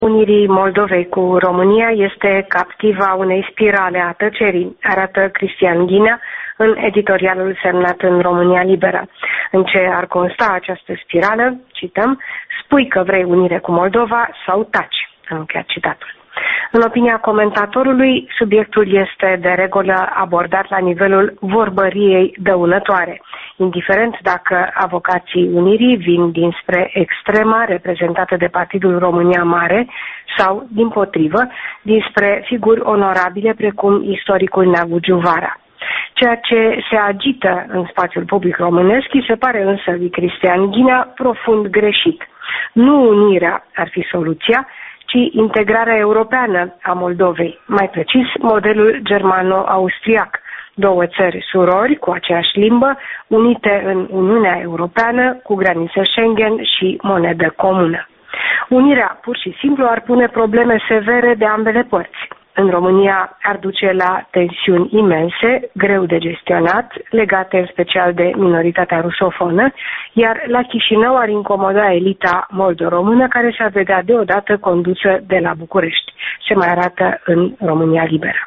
Unirii Moldovei cu România este captiva unei spirale a tăcerii, arată Cristian Ghinea în editorialul semnat în România Liberă. În ce ar consta această spirală, cităm, spui că vrei unire cu Moldova sau taci, am încheiat citatul. În opinia comentatorului, subiectul este de regulă abordat la nivelul vorbăriei dăunătoare, indiferent dacă avocații unirii vin dinspre extrema reprezentată de Partidul România Mare sau, dimpotrivă, dinspre figuri onorabile precum istoricul Neagu Giuvara. Ceea ce se agită în spațiul public românesc îi se pare însă lui Cristian Ghinea profund greșit. Nu unirea ar fi soluția, ci integrarea europeană a Moldovei, mai precis modelul germano-austriac, două țări surori cu aceeași limbă, unite în Uniunea Europeană, cu graniță Schengen și monedă comună. Unirea pur și simplu ar pune probleme severe de ambele părți. În România ar duce la tensiuni imense, greu de gestionat, legate în special de minoritatea rusofonă, iar la Chișinău ar incomoda elita moldo-română care s-ar vedea deodată condusă de la București. Se mai arată în România Liberă.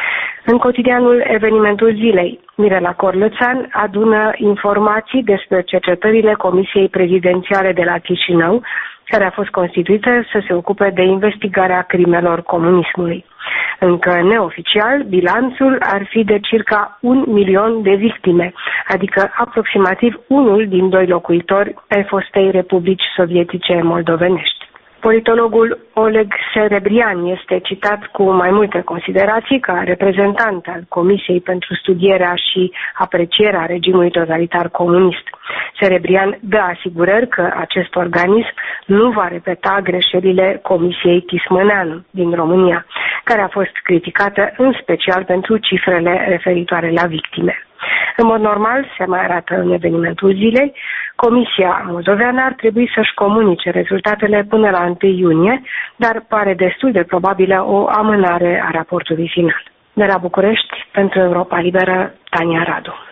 În cotidianul Evenimentul Zilei, Mirela Corlățan adună informații despre cercetările Comisiei Prezidențiale de la Chișinău, care a fost constituită să se ocupe de investigarea crimelor comunismului. Încă neoficial, bilanțul ar fi de circa 1 milion de victime, adică aproximativ unul din 2 locuitori ai fostei Republici Sovietice moldovenești. Politologul Oleg Serebrian este citat cu mai multe considerații ca reprezentant al Comisiei pentru studierea și aprecierea regimului totalitar comunist. Serebrian dă asigurări că acest organism nu va repeta greșelile Comisiei Tismăneanu din România, care a fost criticată în special pentru cifrele referitoare la victime. În mod normal, se mai arată în Evenimentul Zilei, Comisia moldoveană ar trebui să-și comunice rezultatele până la 1 iunie, dar pare destul de probabilă o amânare a raportului final. De la București, pentru Europa Liberă, Tania Radu.